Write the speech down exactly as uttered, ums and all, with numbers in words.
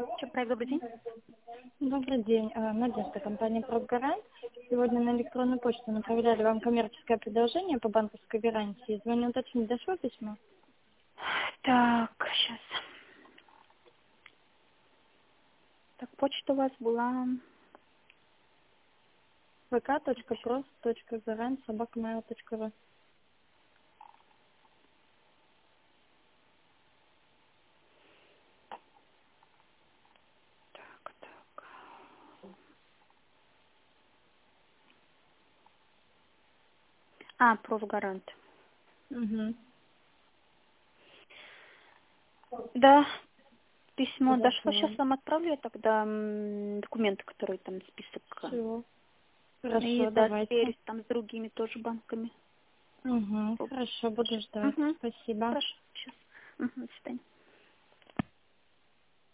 Чапрай, добрый день. Добрый день. Э, Надежда, компания «Профгарант». Сегодня на электронную почту направляли вам коммерческое предложение по банковской гарантии. Звоню уточнить, дошло письмо? Так, сейчас. Так, почта у вас была... vk.prost.garant собака mail точка ру. Так, так. А, профгарант. Угу. Да, письмо дошло. Хорошо. Сейчас вам отправлю я тогда м, документы, которые там список. Все. И Хорошо, да, давайте. сверюсь там с другими тоже банками. Угу. Хорошо, буду ждать. Угу. Спасибо. Хорошо, сейчас. Угу, до свидания.